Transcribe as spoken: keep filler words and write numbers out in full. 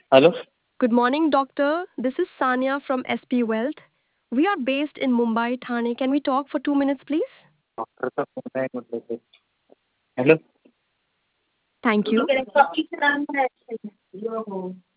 Hello? Good morning, doctor. This is Sanya from S P Wealth. We are based in Mumbai, Thane. Can we talk for two minutes, please? Doctor का phone है मतलब कि- hello Thank you.